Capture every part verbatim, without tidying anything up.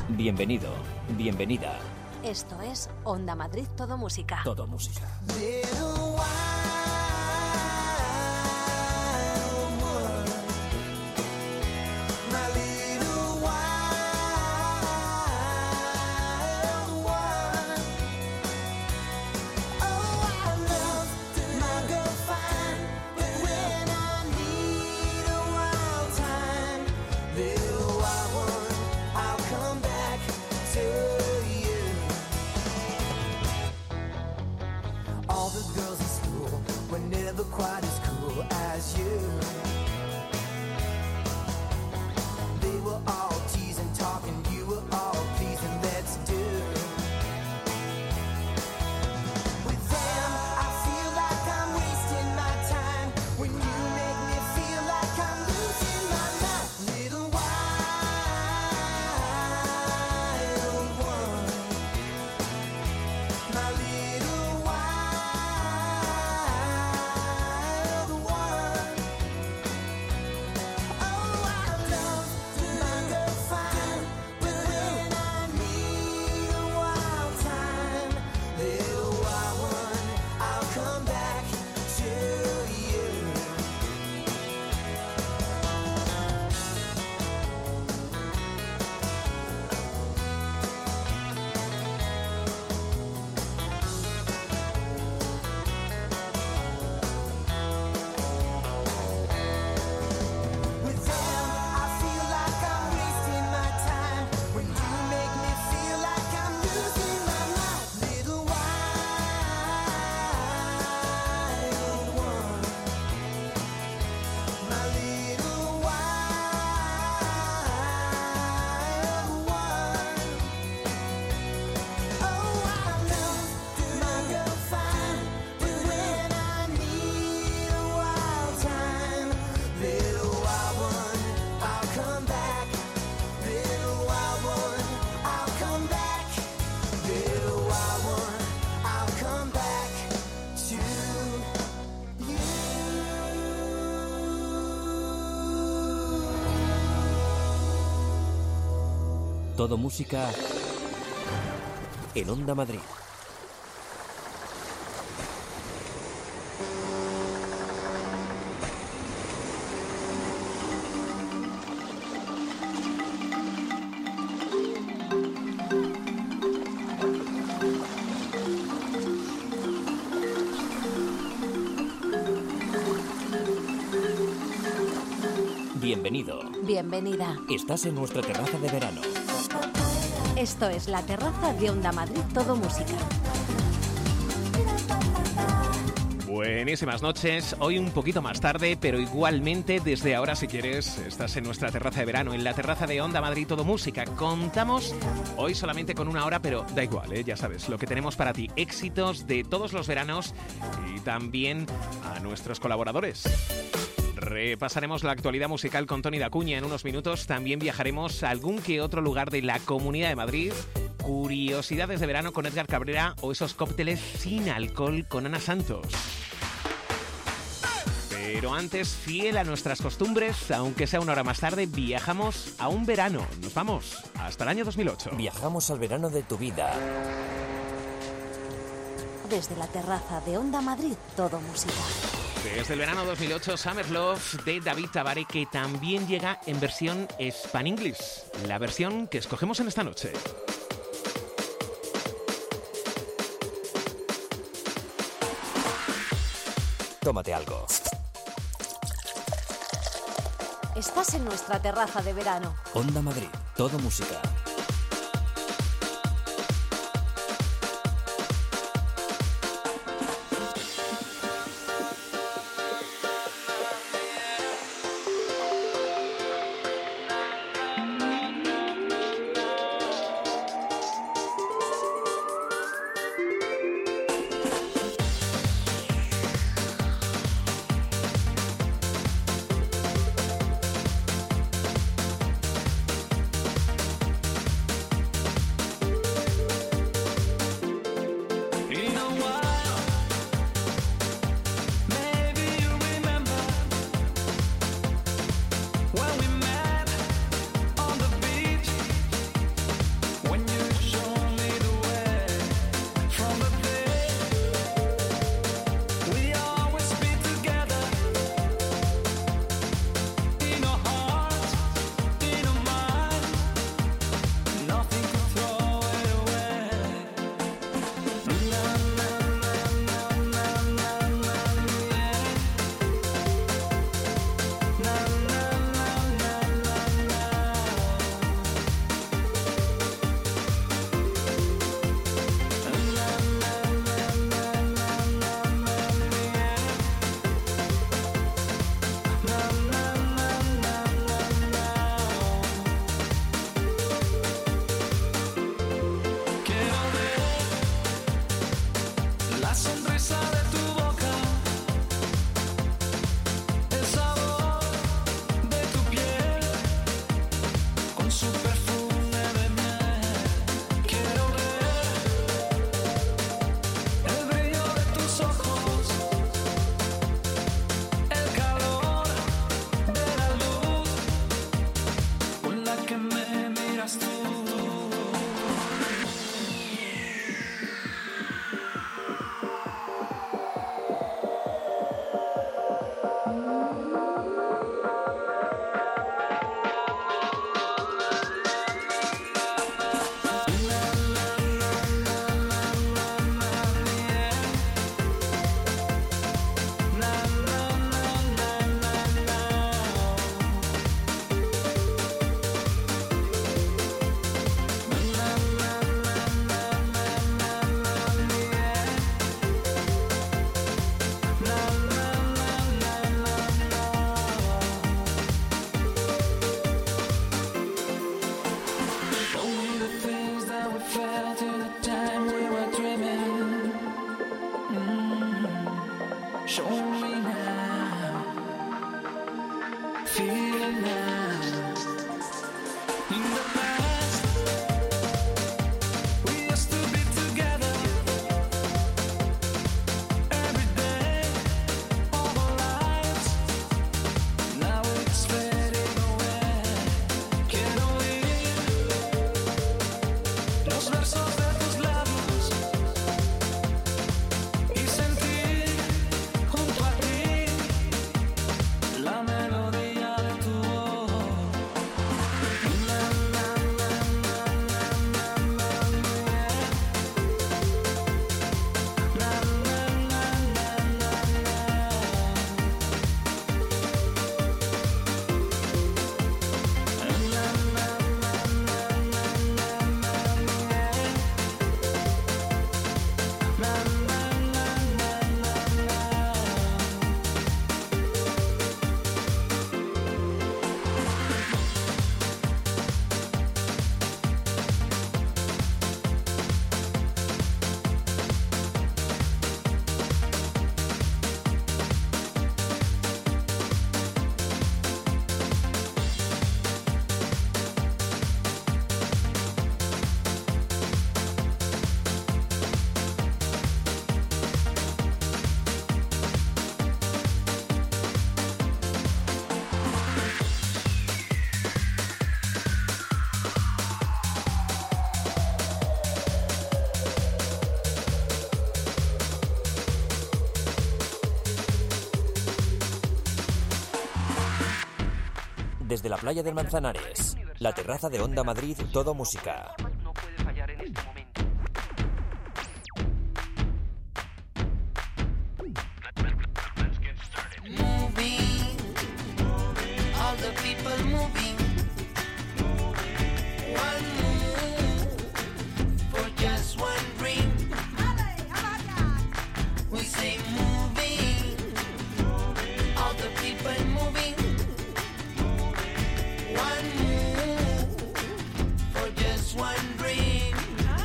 Bienvenido, bienvenida. Esto es Onda Madrid Todo Música. Todo música. Quite as cool as you. They were all teasing, talking, you were all pleasing, let's do. With them, I feel like I'm wasting my time. When you make me feel like I'm losing my mind. Little wild one, my little wild. Todo música en Onda Madrid. Bienvenido. Bienvenida. Estás en nuestra terraza de verano. Esto es la terraza de Onda Madrid Todo Música. Buenísimas noches, hoy un poquito más tarde, pero igualmente desde ahora, si quieres, estás en nuestra terraza de verano, en la terraza de Onda Madrid Todo Música. Contamos hoy solamente con una hora, pero da igual, ¿eh? Ya sabes, lo que tenemos para ti, éxitos de todos los veranos y también a nuestros colaboradores. Repasaremos la actualidad musical con Tony Dacuña en unos minutos. También viajaremos a algún que otro lugar de la Comunidad de Madrid. Curiosidades de verano con Edgar Cabrera o esos cócteles sin alcohol con Ana Santos. Pero antes, fiel a nuestras costumbres, aunque sea una hora más tarde, viajamos a un verano. Nos vamos hasta el año dos mil ocho. Viajamos al verano de tu vida. Desde la terraza de Onda Madrid Todo Música. Desde el verano dos mil ocho, Summer Love de David Tabare, que también llega en versión Span English, la versión que escogemos en esta noche. Tómate algo. Estás en nuestra terraza de verano. Onda Madrid, Todo Música. desde la playa del Manzanares. La terraza de Onda Madrid, todo música. No puede fallar en este momento. Moving, all the people moving. One move for just one dream. We say moving, all the people moving. One move for just one dream.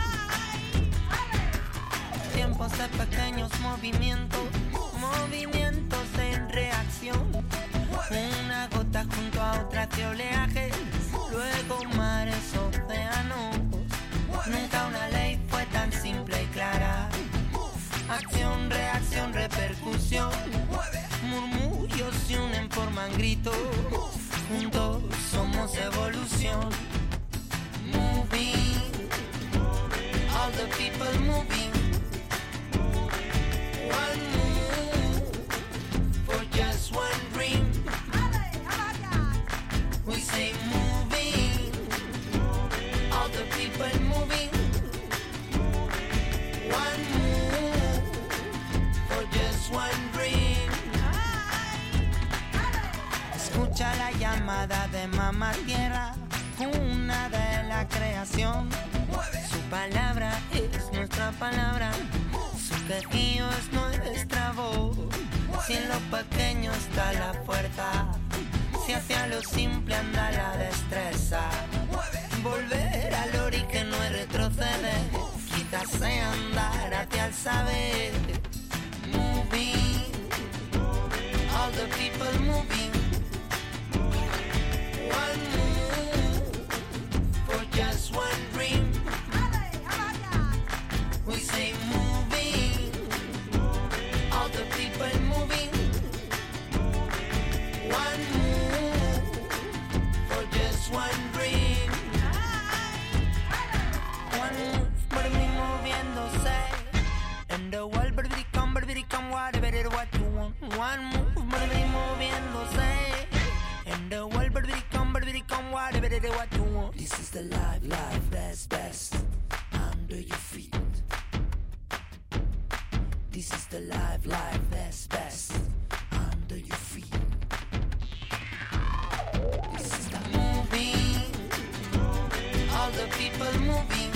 Tiempos de pequeños movimientos, movimientos en reacción. Una gota junto a otra de oleajes, luego mares, océanos. Nunca una ley fue tan simple y clara. Acción, reacción, repercusión. Murmullos se unen, forman gritos. Juntos somos evolución. Moving, all the people moving. One move for just one dream. We say moving, all the people moving. One move for just one dream. Escucha la llamada de mamá tierra, cuna de la creación. Su palabra es nuestra palabra, su quejío es nuestra voz. Si en lo pequeño está la fuerza, si hacia lo simple anda la destreza. Volver al origen no es retroceder, quizás sea andar hacia el saber. Moving, all the people moving. One move for just one dream. We say moving, all the people moving. One move for just one dream. One move, baby, moviéndose. And the world, baby, come, baby, come, whatever what you want. One move, baby, moviéndose. And the world, baby, come, baby, come, whatever what you want. This is the life, life that's best under your feet. This is the life, life that's best under your feet. This is the moving, all the people moving.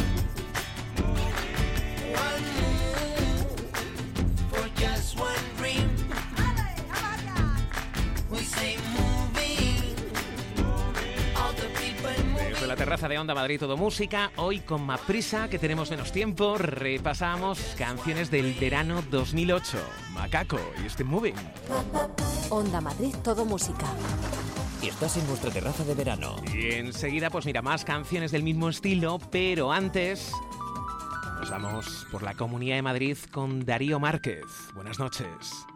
One move for just one dream. We say moving, all the people moving. Desde la terraza de Onda Madrid, todo música. Hoy con más prisa, que tenemos menos tiempo, repasamos canciones del verano dos mil ocho. Macaco y este Moving. Onda Madrid, todo música. Estás en nuestra terraza de verano. Y enseguida, pues mira, más canciones del mismo estilo, pero antes nos vamos por la Comunidad de Madrid con Darío Márquez. Buenas noches.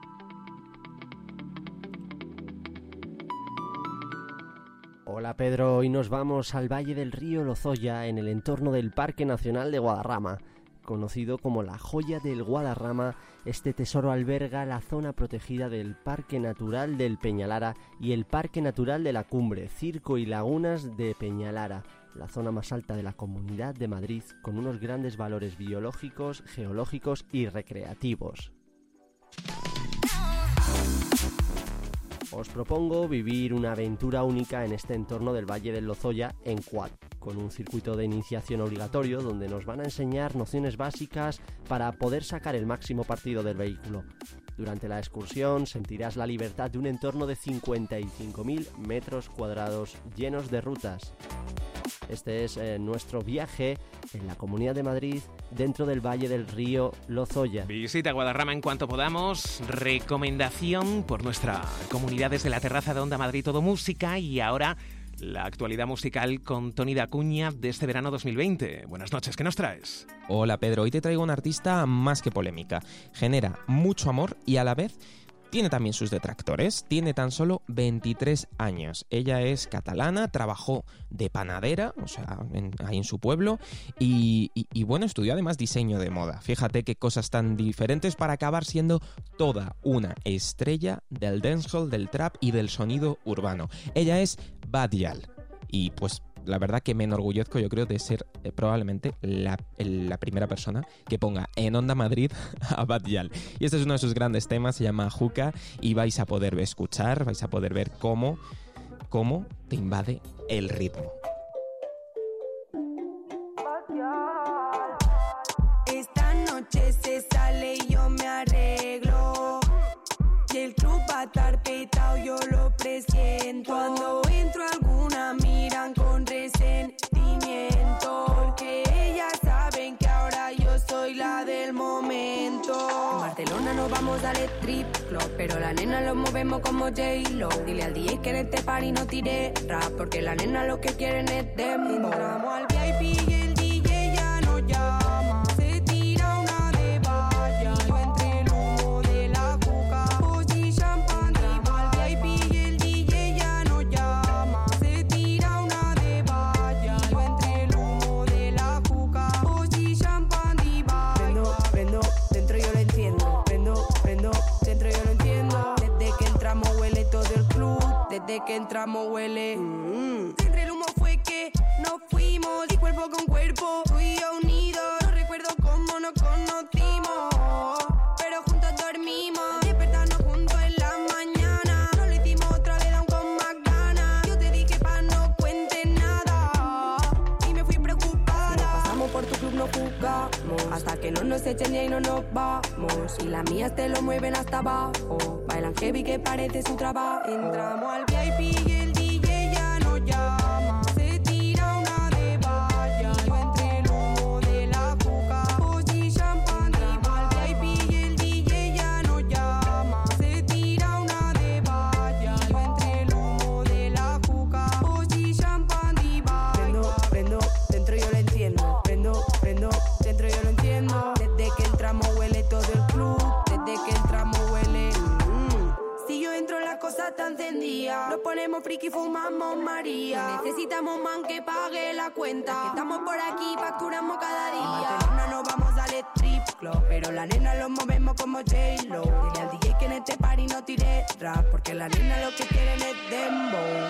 Hola Pedro, hoy nos vamos al Valle del Río Lozoya, en el entorno del Parque Nacional de Guadarrama. Conocido como la Joya del Guadarrama, este tesoro alberga la zona protegida del Parque Natural del Peñalara y el Parque Natural de la Cumbre, Circo y Lagunas de Peñalara, la zona más alta de la Comunidad de Madrid, con unos grandes valores biológicos, geológicos y recreativos. Os propongo vivir una aventura única en este entorno del Valle del Lozoya en quad, con un circuito de iniciación obligatorio donde nos van a enseñar nociones básicas para poder sacar el máximo partido del vehículo. Durante la excursión sentirás la libertad de un entorno de cincuenta y cinco mil metros cuadrados llenos de rutas. Este es eh, nuestro viaje en la Comunidad de Madrid dentro del Valle del Río Lozoya. Visita Guadarrama en cuanto podamos. Recomendación por nuestra comunidad desde la terraza de Onda Madrid, todo música. Y ahora la actualidad musical con Toni Dacuña de este verano dos mil veinte. Buenas noches, ¿qué nos traes? Hola Pedro, hoy te traigo una artista más que polémica. Genera mucho amor y a la vez tiene también sus detractores. Tiene tan solo veintitrés años. Ella es catalana, trabajó de panadera, o sea, en, ahí en su pueblo, y, y, y bueno, estudió además diseño de moda. Fíjate qué cosas tan diferentes para acabar siendo toda una estrella del dancehall, del trap y del sonido urbano. Ella es Badial. Y pues la verdad que me enorgullezco, yo creo, de ser eh, probablemente la, el, la primera persona que ponga en Onda Madrid a Badial. Y este es uno de sus grandes temas, se llama Juca, y vais a poder escuchar, vais a poder ver cómo, cómo te invade el ritmo. Esta noche se sale y yo me arreglo. Y el club va a estar petado, yo lo presiento. Cuando entro a alguna miran con resentimiento, porque ellas saben que ahora yo soy la del momento. En Barcelona nos vamos al strip club, pero la nena lo movemos como J-Lo. Dile al D J que en este party no tire rap, porque la nena lo que quieren es dembow. Entramos al V I P y el D J ya nos llama. Se tira una de valla, yo entre el humo de la juca. Pochi champán, entramos al V I P y el D J ya nos llama. Se tira una de valla, yo entre el humo de la juca. Pochi champán, diva. Prendo, prendo, dentro yo lo entiendo. Prendo, prendo, dentro yo lo entiendo. Desde que entramos huele todo el club. Desde que entramos huele. Mm. Entre el humo fue que nos fuimos y cuerpo con cuerpo, tú y yo unidos. No recuerdo cómo nos conocimos, pero juntos dormimos. Despertarnos juntos en la mañana. Nos lo hicimos otra vez, aún con más ganas. Yo te dije pa' no cuentes nada y me fui preocupada. Nos pasamos por tu club, nos jugamos hasta que no nos echen y ahí no nos vamos. Y las mías te lo mueven hasta abajo. Bailan heavy que parece su trabajo. Entramos al V I P y el D J ya nos llama. Se tira una de valla, yo entre el humo de la juca. Pochi champán, entramos al V I P y el D J ya nos llama. Se tira una de valla, yo entre el humo de la juca. Pochi champán, diva. Prendo, prendo, dentro yo lo entiendo. Prendo, prendo, dentro yo lo entiendo. Desde que entramos huele todo el club. Desde que entramos huele. Mm. Si yo entro la cosa está encendida. Nos ponemos friki, fumamos María. Necesitamos man que pague la cuenta. Que estamos por aquí, facturamos cada día. En Barcelona nos vamos al strip club, pero la nena lo movemos como J-Lo. Dile al D J que en este party no tire rap, porque la nena lo que quieren es dembow.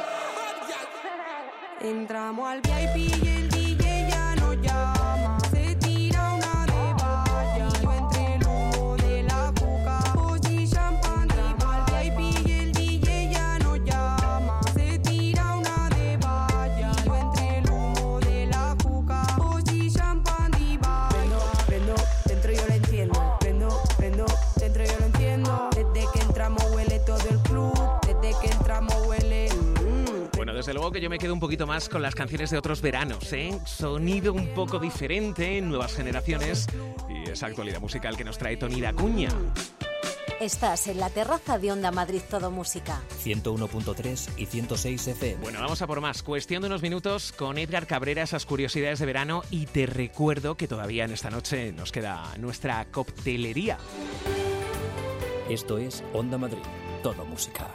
Entramos al V I P y el D J ya nos llama. Se tira una de valla, yo entre el humo de la juca. Pochi champán, entramos al V I P y el D J ya nos llama. Se tira una de valla, yo entre el humo de la juca. Pochi champán, diva. Prendo, prendo, dentro yo lo entiendo. Prendo, prendo, dentro yo lo entiendo. Desde que entramos huele todo el club. Desde que entramos huele. Mm. Bueno, desde luego que yo me quedo un poquito más con las canciones de otros veranos, ¿eh? Sonido un poco diferente, nuevas generaciones y esa actualidad musical que nos trae Tony Dacuña. Estás en la terraza de Onda Madrid Todo Música. ciento uno punto tres y ciento seis F M. Bueno, vamos a por más. Cuestión de unos minutos con Edgar Cabrera, esas curiosidades de verano. Y te recuerdo que todavía en esta noche nos queda nuestra coctelería. Esto es Onda Madrid, Todo Música.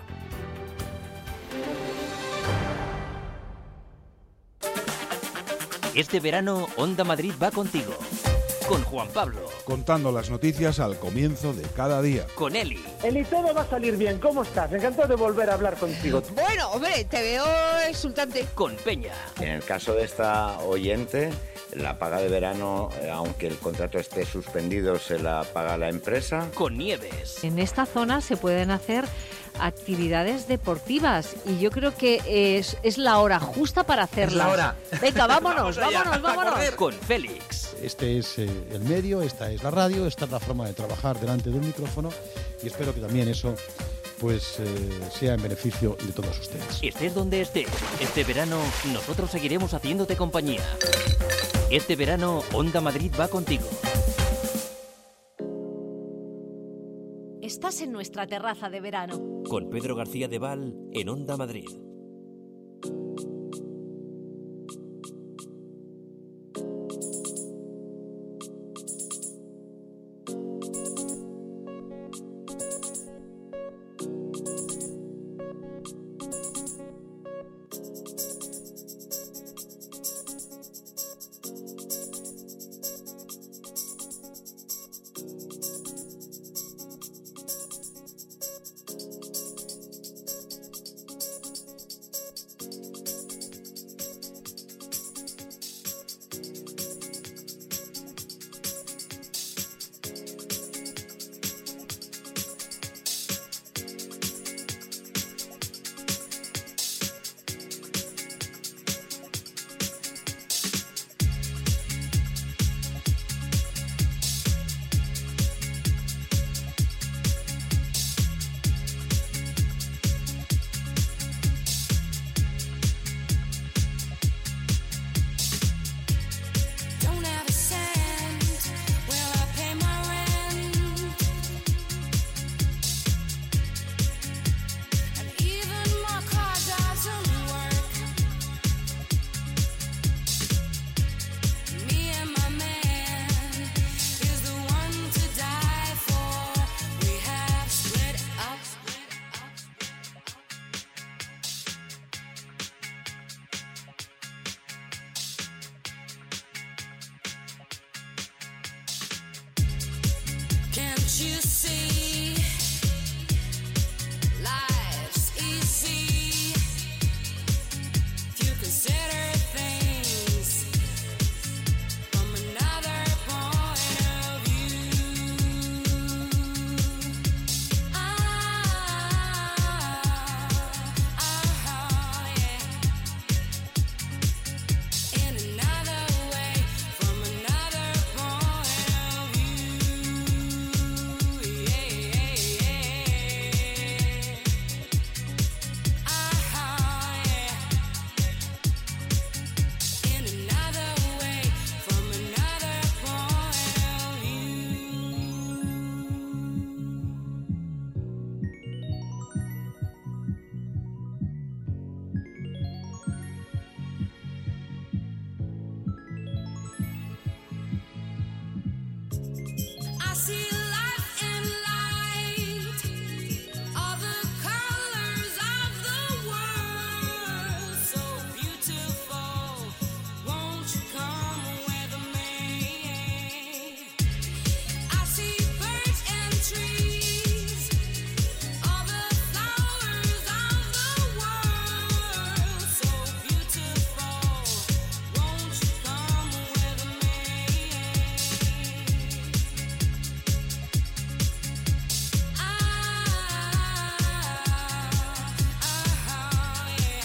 Este verano, Onda Madrid va contigo. Con Juan Pablo. Contando las noticias al comienzo de cada día. Con Eli. Eli, todo va a salir bien. ¿Cómo estás? Encantado de volver a hablar contigo. Bueno, hombre, te veo exultante. Con Peña. En el caso de esta oyente, la paga de verano, aunque el contrato esté suspendido, se la paga la empresa. Con Nieves. En esta zona se pueden hacer actividades deportivas y yo creo que es, es la hora justa para hacerlas. Es la hora. Venga, vámonos, vámonos, vámonos. Con Félix. Este es eh, el medio, esta es la radio, esta es la forma de trabajar delante de un micrófono y espero que también eso pues eh, sea en beneficio de todos ustedes. Estés donde estés, este verano nosotros seguiremos haciéndote compañía. Este verano Onda Madrid va contigo. Estás en nuestra terraza de verano. Con Pedro García de Val en Onda Madrid. you see? Life's easy if you consider things from another point of view. Ah, ah, yeah. In another way, from another point of view. Yeah, yeah, yeah. Ah, yeah. In another way, from another point of view. I see life and light, all the colors of the world, so beautiful. Won't you come with me? I see birds and trees, all the flowers of the world, so beautiful. Won't you come with me? Ah, ah, yeah.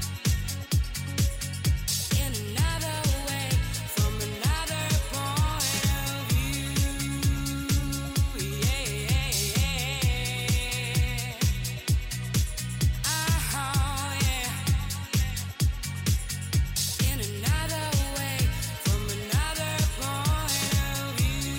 In another way, from another point of view. Yeah, yeah, yeah. Ah, yeah. In another way, from another point of view.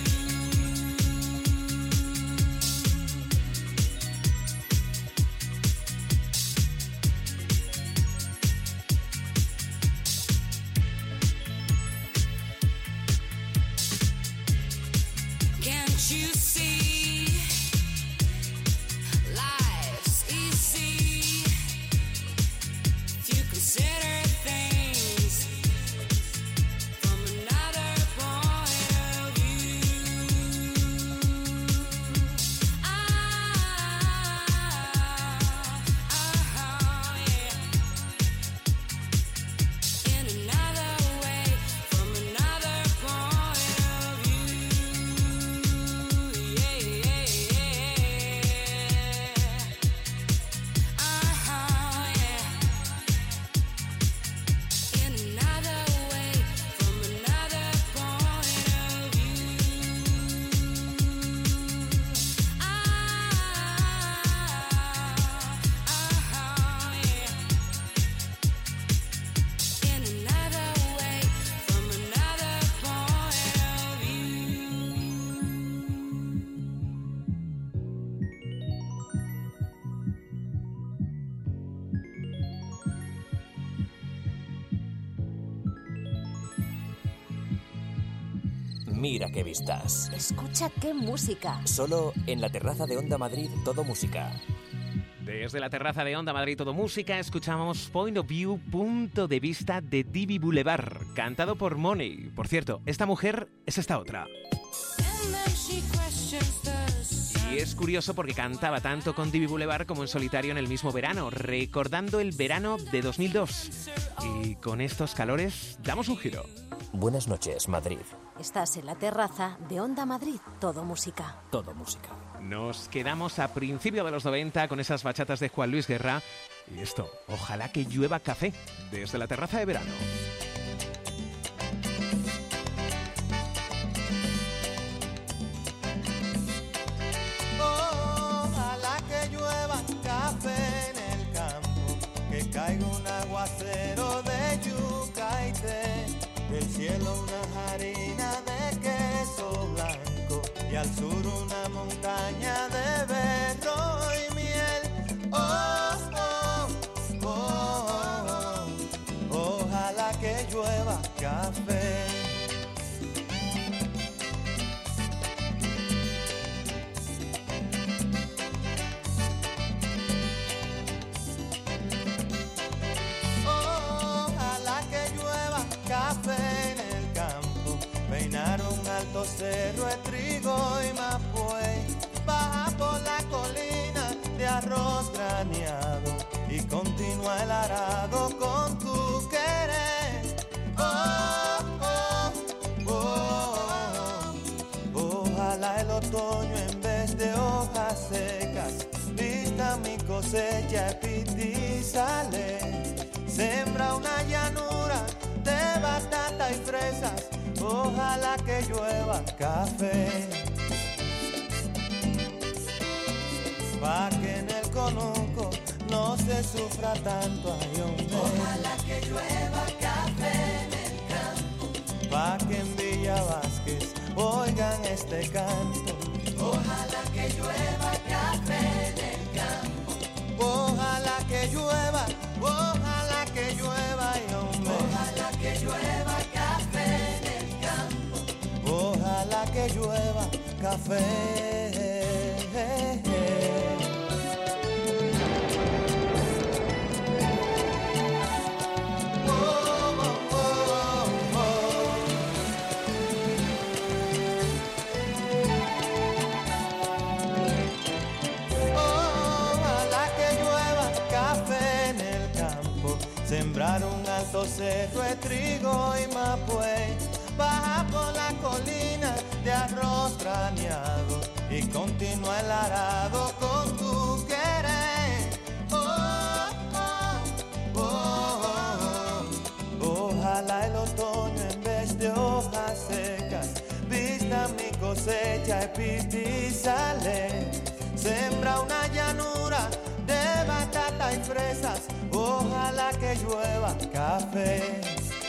Can't you see? Life's easy if you consider things from another point of view. Ah, ah, yeah. In another way, from another point of view. Yeah, yeah, yeah. Ah, yeah. In another way, from another point of view. Ah, ah, yeah. In another way, from another point of Mira qué vistas. Escucha qué música. Solo en la terraza de Onda Madrid, todo música. Desde la terraza de Onda Madrid Todo Música escuchamos Point of View, punto de vista de Divi Boulevard, cantado por Money. Por cierto, esta mujer es esta otra. Y es curioso porque cantaba tanto con Divi Boulevard como en solitario en el mismo verano, recordando el verano de dos mil dos. Y con estos calores damos un giro. Buenas noches, Madrid. Estás en la terraza de Onda Madrid, todo música. Todo música. Nos quedamos a principios de los noventa con esas bachatas de Juan Luis Guerra. Y esto, ojalá que llueva café, desde la terraza de verano. Ojalá que llueva café en el campo, que caiga un aguacero de yuca y té, del cielo una harina de queso blanco y al sur una montaña de berro y miel. Oh, oh, oh, oh, ojalá que llueva café. Café en el campo, peinar un alto cerro de trigo y mapuey, arroz graneado y continúa el arado con tu querer. Oh, oh, oh, oh. Ojalá el otoño en vez de hojas secas vista mi cosecha epitizale. Sembra una llanura de batata y fresas, ojalá que llueva café. Pa' que en el conuco no se sufra tanto, ay hombre. Ojalá que llueva café en el campo. Pa' que en Villa Vázquez oigan este canto. Ojalá que llueva café en el campo. Ojalá que llueva, ojalá que llueva, ay hombre. Ojalá que llueva café en el campo. Ojalá que llueva café. Sembrar un alto cerro de trigo y mapuey, baja por la colina de arroz graneado y continúa el arado con tu querer. Oh, oh, oh, oh. Ojalá el otoño en vez de hojas secas vista mi cosecha epitizale. Sembra una llanura de batata y fresas, ojalá que llueva café.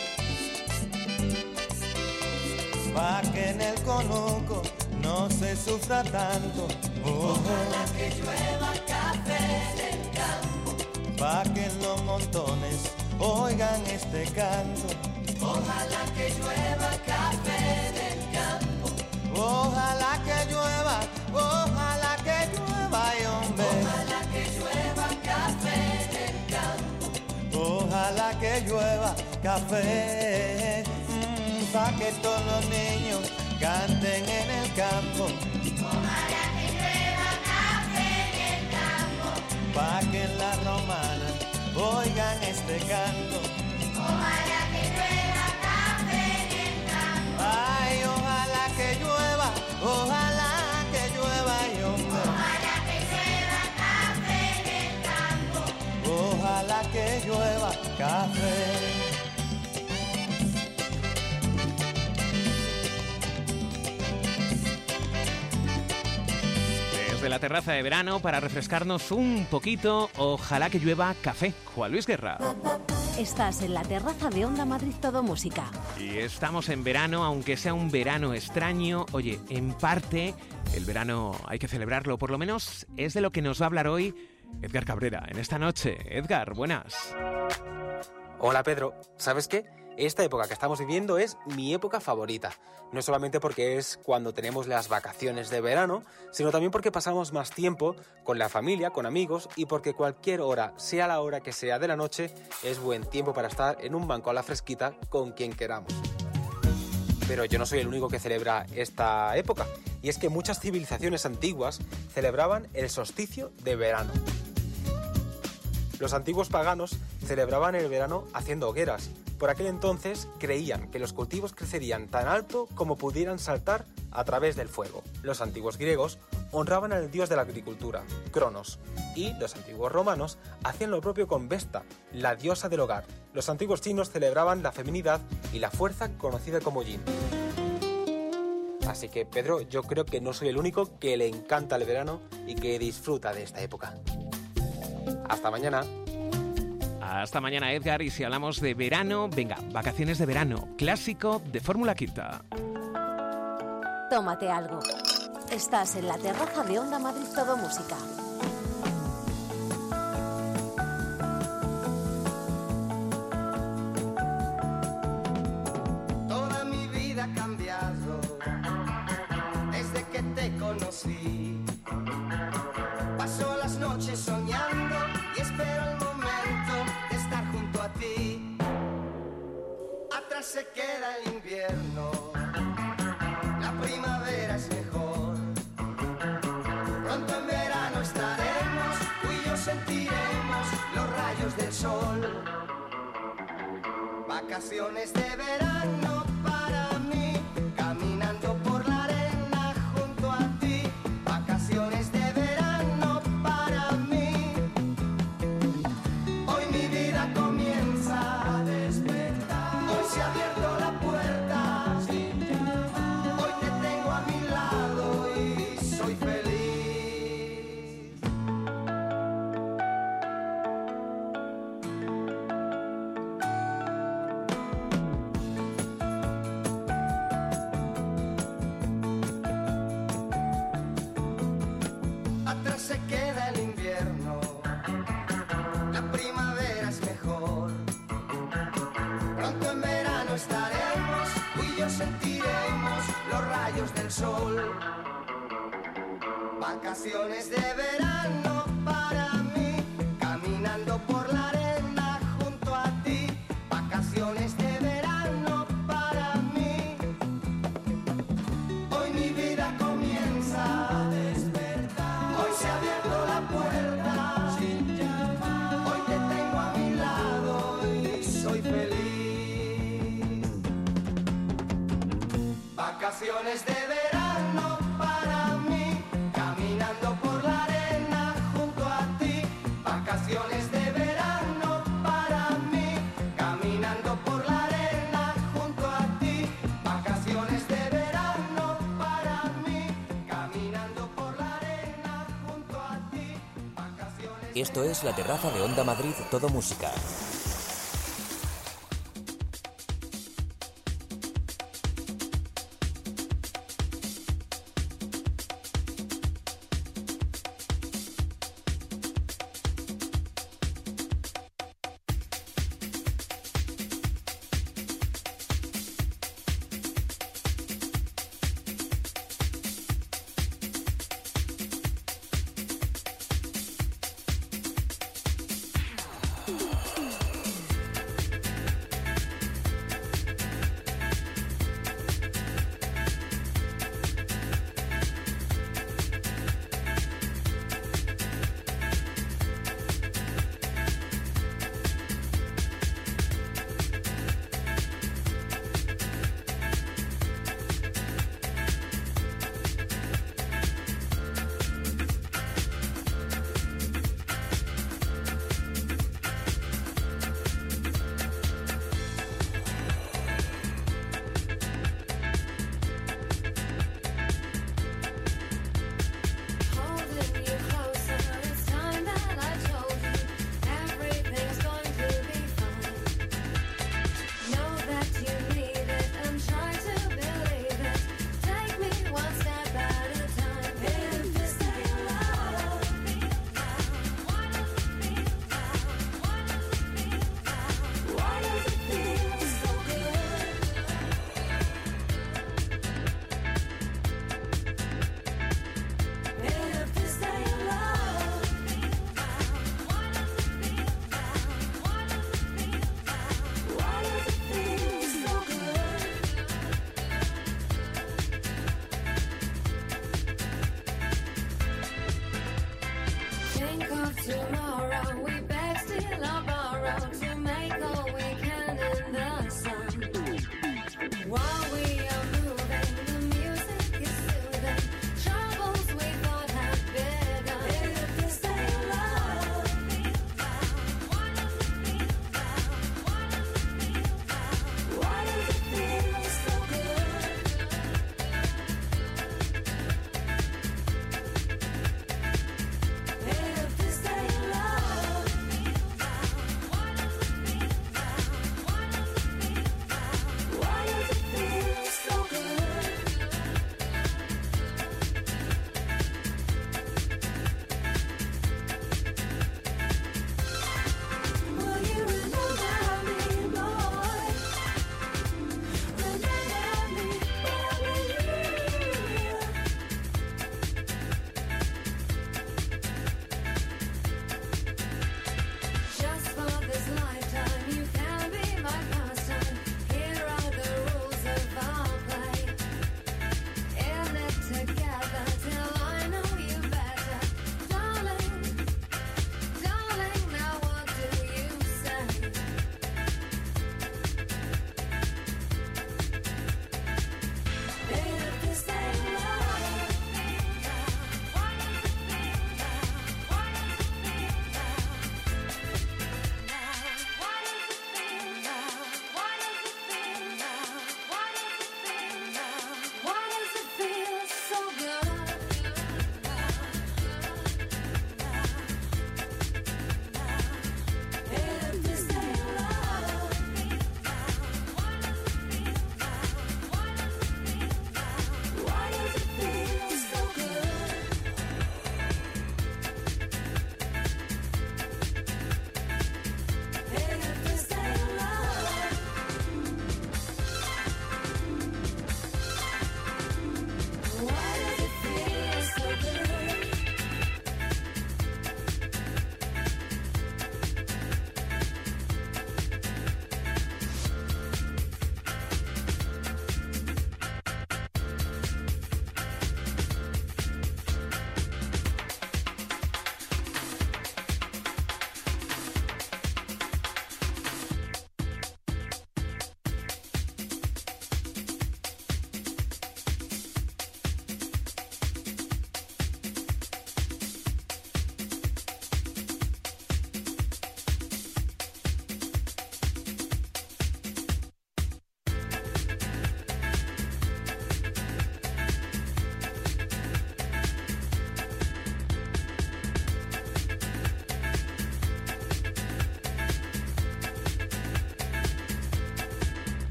Pa' que en el conuco no se sufra tanto. Ojalá que llueva café en el campo. Pa' que en los montones oigan este canto. Ojalá que llueva café en el campo. Ojalá que llueva, ojalá que llueva, ay hombre. Ojalá que llueva café en el campo. Ojalá que llueva café, mmm, pa' que todos los niños canten en el campo. Ojalá que llueva café en el campo. Pa' que en la romana oigan este canto. Ojalá que llueva café en el campo. Ay, ojalá que llueva, ojalá que llueva, ay hombre. Ojalá que llueva café en el campo. Ojalá que llueva café. Desde la terraza de verano para refrescarnos un poquito, ojalá que llueva café. Juan Luis Guerra. Estás en la terraza de Onda Madrid Todo Música. Y estamos en verano, aunque sea un verano extraño. Oye, en parte, el verano hay que celebrarlo. Por lo menos es de lo que nos va a hablar hoy Edgar Cabrera en esta noche. Edgar, buenas. Hola Pedro, ¿sabes qué? Esta época que estamos viviendo es mi época favorita. No solamente porque es cuando tenemos las vacaciones de verano, sino también porque pasamos más tiempo con la familia, con amigos, y porque cualquier hora, sea la hora que sea de la noche, es buen tiempo para estar en un banco a la fresquita con quien queramos. Pero yo no soy el único que celebra esta época, y es que muchas civilizaciones antiguas celebraban el solsticio de verano. Los antiguos paganos celebraban el verano haciendo hogueras. Por aquel entonces creían que los cultivos crecerían tan alto como pudieran saltar a través del fuego. Los antiguos griegos honraban al dios de la agricultura, Cronos, y los antiguos romanos hacían lo propio con Vesta, la diosa del hogar. Los antiguos chinos celebraban la feminidad y la fuerza conocida como yin. Así que, Pedro, yo creo que no soy el único que le encanta el verano y que disfruta de esta época. Hasta mañana. Hasta mañana, Edgar. Y si hablamos de verano, venga, vacaciones de verano, clásico de Fórmula Quinta. Tómate algo. Estás en la terraza de Onda Madrid Todo Música. Toda mi vida ha cambiado desde que te conocí. Paso las noches soñando y espero el momento de estar junto a ti. Atrás se queda el invierno, la primavera es mejor. Pronto en verano estaremos tú y yo Vacaciones de verano para mí, caminando por la arena junto a ti. Vacaciones de verano para mí. Hoy mi vida comienza a despertar. Hoy se ha abierto la puerta. Hoy te tengo a mi lado y soy feliz. Atrás se queda el invierno, la primavera es mejor. Pronto en verano estaremos, tú y yo sentiremos los rayos del sol. Vacaciones de verano para mí, caminando por la arena junto a ti. Vacaciones de verano para mí. Hoy mi vida comienza a despertar. Hoy se ha abierto la puerta. Hoy te tengo a mi lado y soy feliz. Vacaciones de verano para mí, caminando por la arena junto a ti. Vacaciones de verano para mí, caminando por la arena junto a ti. Vacaciones de verano para mí, caminando por la arena junto a ti. Vacaciones. Esto es La Terraza de Onda Madrid, todo música.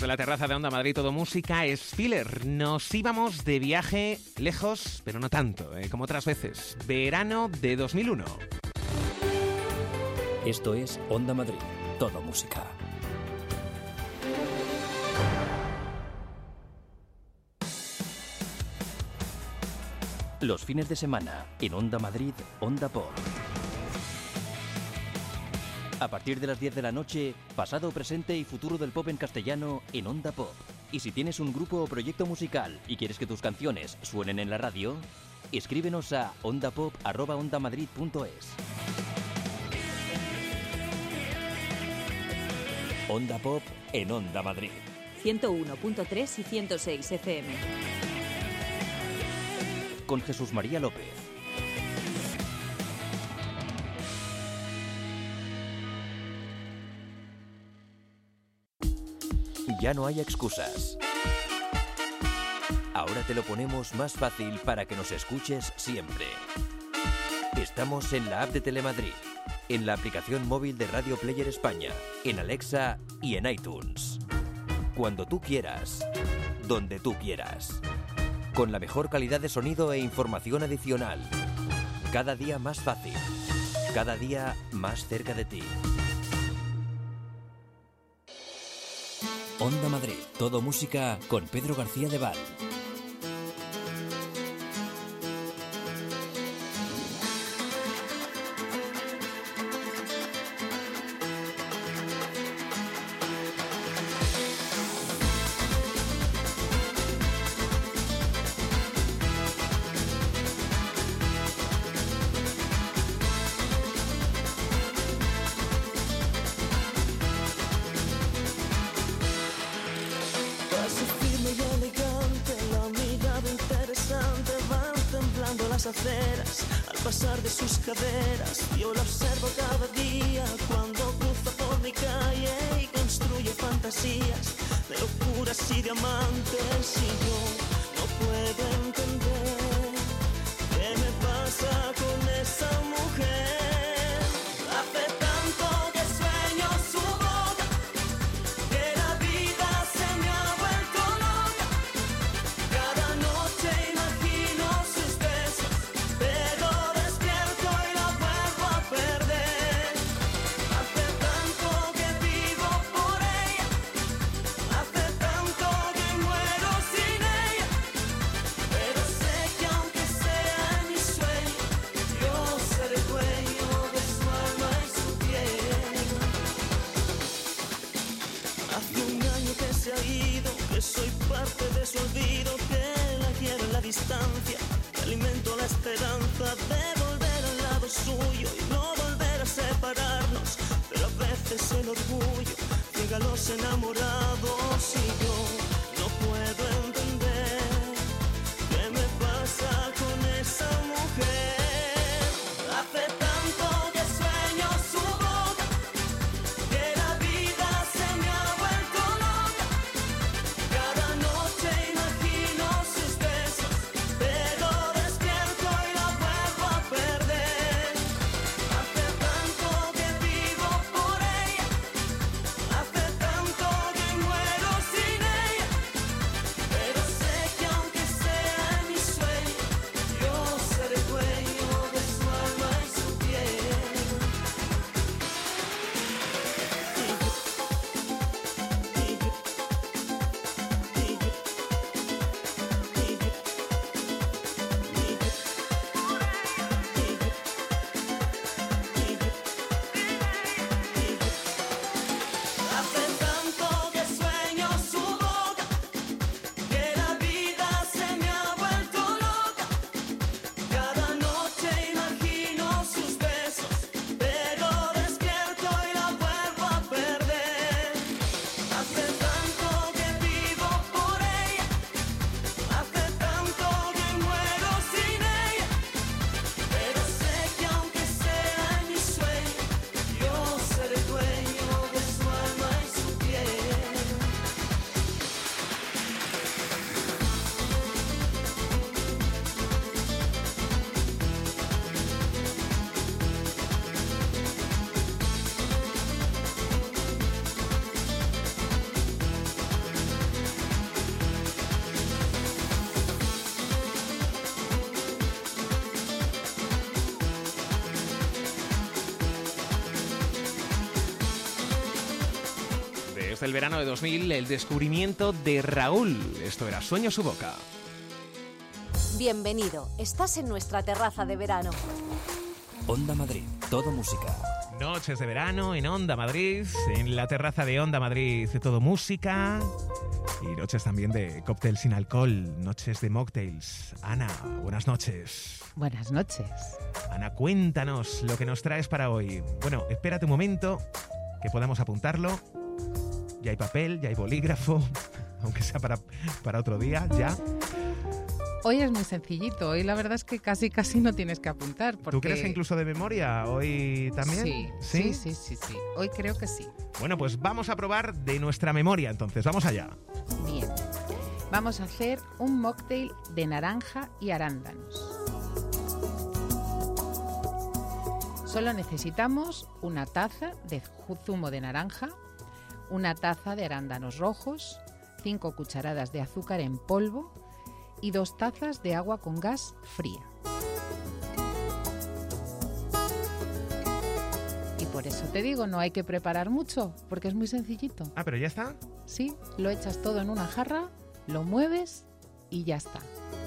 de la terraza de Onda Madrid Todo Música es Filler. Nos íbamos de viaje lejos, pero no tanto, ¿eh? como otras veces. Verano de dos mil uno. Esto es Onda Madrid Todo Música. Los fines de semana en Onda Madrid, Onda Pop. A partir de las diez de la noche, pasado, presente y futuro del pop en castellano en Onda Pop. Y si tienes un grupo o proyecto musical y quieres que tus canciones suenen en la radio, escríbenos a ondapop arroba ondamadrid punto es. Onda Pop en Onda Madrid. ciento uno punto tres y ciento seis F M. Con Jesús María López. Ya no hay excusas. Ahora te lo ponemos más fácil para que nos escuches siempre. Estamos en la app de Telemadrid, en la aplicación móvil de Radio Player España, en Alexa y en iTunes. Cuando tú quieras, donde tú quieras. Con la mejor calidad de sonido e información adicional. Cada día más fácil. Cada día más cerca de ti. Onda Madrid, Todo Música con Pedro García de Val. Aceras, al pasar de sus caderas, yo la observo cada día cuando cruza por mi calle y construye fantasías de locuras y diamantes, y yo no puedo entender qué me pasa con esa mujer. Hace tanto que sueño su boca, que la vida se me ha vuelto loca. Cada noche imagino sus besos, pero despierto y la vuelvo a perder. Hace tanto que vivo por ella, hace tanto que muero sin ella, pero sé que aunque sea en mi sueño, yo seré dueño de su alma y su piel. Hace un año que se ha ido, que soy parte de su olvido, que la quiero en la distancia, que alimento la esperanza de volver al lado suyo y no volver a separarnos, pero a veces el orgullo ciega a los enamorados, y yo no puedo entender qué me pasa con esa mujer. Hace tanto que sueño su boca, que la vida se me ha vuelto loca. Cada noche imagino sus besos, pero despierto y la vuelvo a perder. Hace tanto que vivo por ella, hace tanto que muero desde el verano de dos mil, el descubrimiento de Raúl. Esto era Sueño su boca. Bienvenido, estás en nuestra terraza de verano. Onda Madrid, todo música. Noches de verano en Onda Madrid, en la terraza de Onda Madrid, de todo música. Y noches también de cóctel sin alcohol, noches de mocktails. Ana, buenas noches. Buenas noches. Ana, cuéntanos lo que nos traes para hoy. Bueno, espérate un momento, que podamos apuntarlo. Ya hay papel, ya hay bolígrafo, aunque sea para, para otro día, ya. Hoy es muy sencillito, hoy la verdad es que casi casi no tienes que apuntar. Porque... ¿Tú crees que incluso de memoria hoy también? Sí, sí, sí, sí, sí, hoy creo que sí. Bueno, pues vamos a probar de nuestra memoria entonces, vamos allá. Bien, vamos a hacer un mocktail de naranja y arándanos. Solo necesitamos una taza de zumo de naranja, una taza de arándanos rojos, cinco cucharadas de azúcar en polvo y dos tazas de agua con gas fría. Y por eso te digo, no hay que preparar mucho, porque es muy sencillito. Ah, ¿pero ya está? Sí, lo echas todo en una jarra, lo mueves y ya está.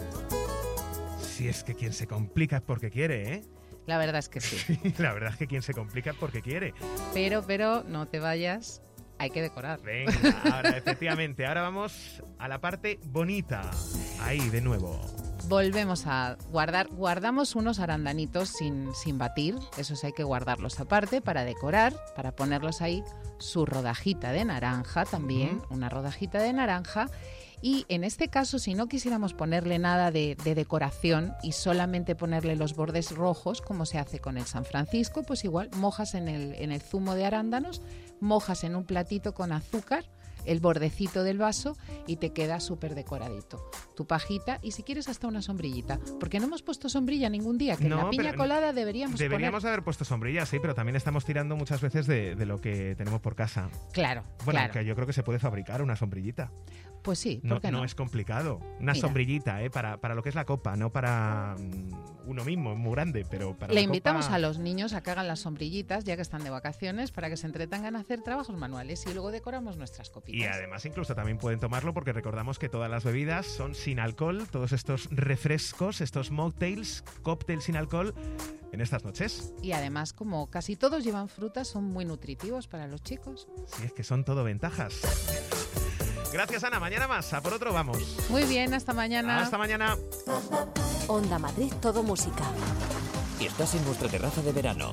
Si es que quien se complica es porque quiere, ¿eh? La verdad es que sí. La verdad es que quien se complica es porque quiere. Pero, pero, no te vayas, hay que decorar. Venga, ahora efectivamente, ahora vamos a la parte bonita. Ahí, de nuevo. Volvemos a guardar, guardamos unos arandanitos sin, sin batir, esos hay que guardarlos aparte para decorar, para ponerlos ahí, su rodajita de naranja también, uh-huh. una rodajita de naranja. Y en este caso, si no quisiéramos ponerle nada de, de decoración y solamente ponerle los bordes rojos, como se hace con el San Francisco, pues igual mojas en el, en el zumo de arándanos, mojas en un platito con azúcar, el bordecito del vaso y te queda súper decoradito. Tu pajita y si quieres hasta una sombrillita, porque no hemos puesto sombrilla ningún día, que no, en la piña colada deberíamos Deberíamos poner... haber puesto sombrilla, sí, pero también estamos tirando muchas veces de, de lo que tenemos por casa. Claro, Bueno, claro. que yo creo que se puede fabricar una sombrillita. Pues sí, ¿por no, qué no? no es complicado. Una Mira. sombrillita, ¿eh? Para, para lo que es la copa, no para um, uno mismo, es muy grande, pero para Le la invitamos copa... a los niños a que hagan las sombrillitas, ya que están de vacaciones, para que se entretengan a hacer trabajos manuales y luego decoramos nuestras copitas. Y además incluso también pueden tomarlo porque recordamos que todas las bebidas son sin alcohol, todos estos refrescos, estos mocktails, cócteles sin alcohol en estas noches. Y además, como casi todos llevan frutas, son muy nutritivos para los chicos. Sí, es que son todo ventajas. Gracias, Ana. Mañana más. A por otro vamos. Muy bien, hasta mañana. Hasta mañana. Onda Madrid, todo música. Estás en nuestra terraza de verano.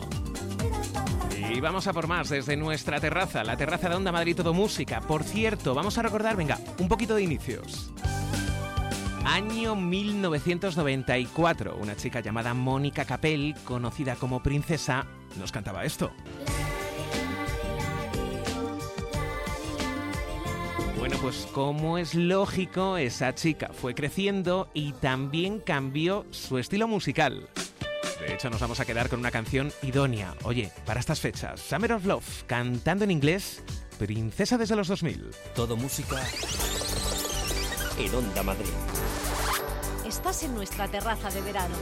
Y vamos a por más desde nuestra terraza, la terraza de Onda Madrid, todo música. Por cierto, vamos a recordar, venga, un poquito de inicios. Año mil novecientos noventa y cuatro. Una chica llamada Mónica Capel, conocida como Princesa, nos cantaba esto. Bueno, pues como es lógico, esa chica fue creciendo y también cambió su estilo musical. De hecho, nos vamos a quedar con una canción idónea. Oye, para estas fechas, Summer of Love, cantando en inglés, Princesa desde los dos mil. Todo música en Onda Madrid. Estás en nuestra terraza de verano.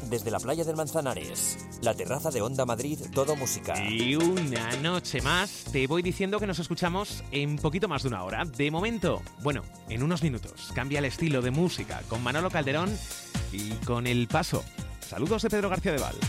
desde la playa del Manzanares. La terraza de Onda Madrid, todo música. Y una noche más te voy diciendo que nos escuchamos en poquito más de una hora. De momento, bueno, en unos minutos, cambia el estilo de música con Manolo Calderón y con El Paso. Saludos de Pedro García de Val.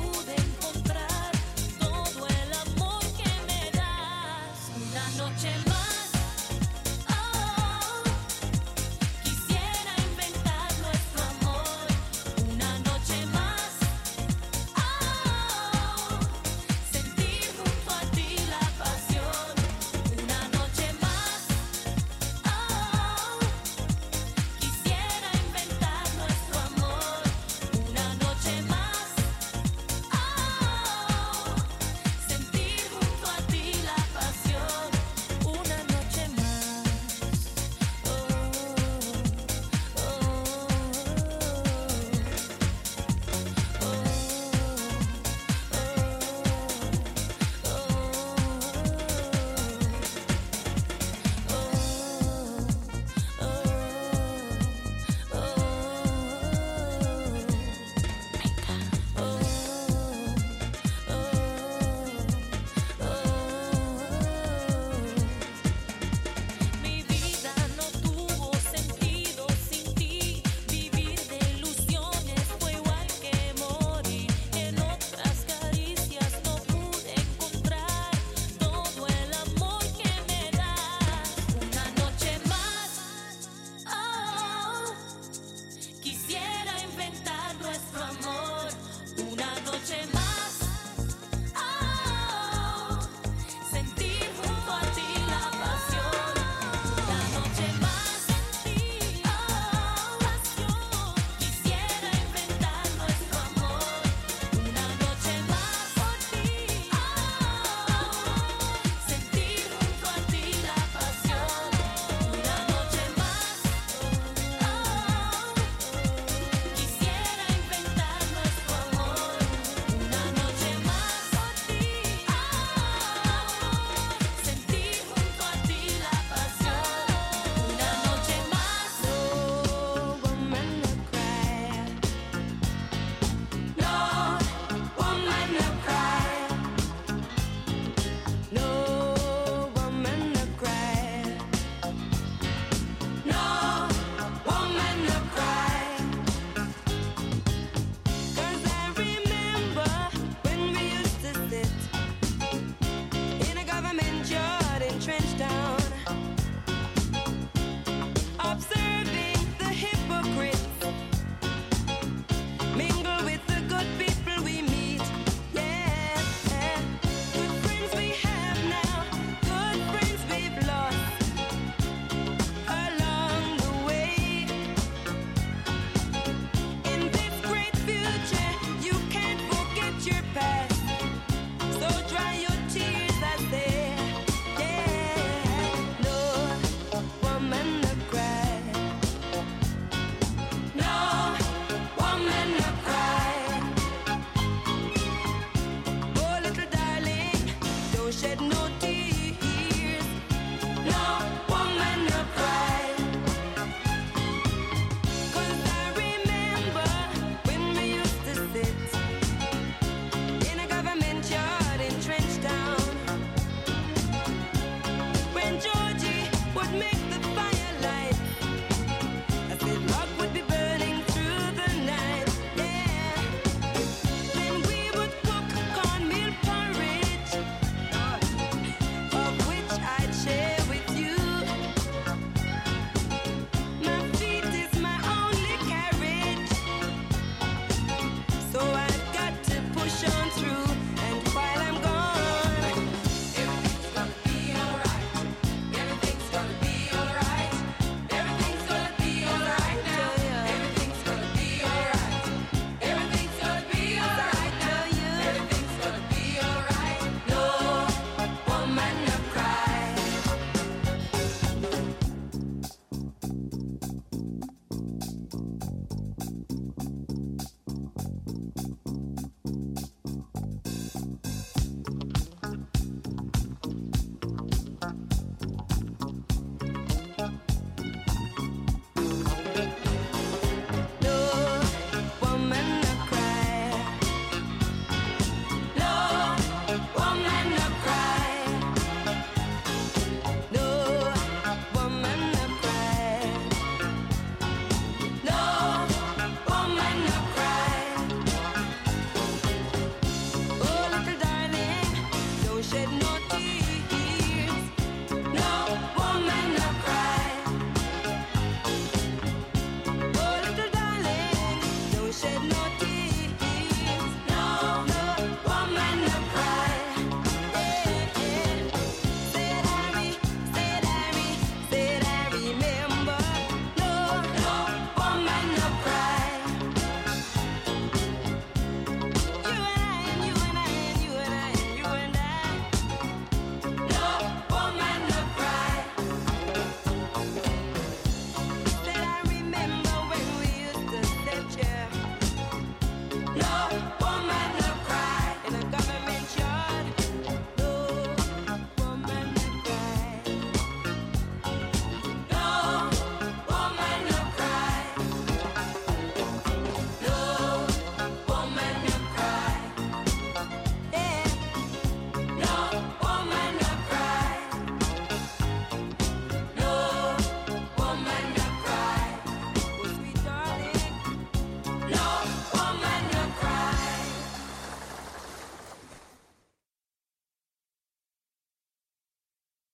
Noche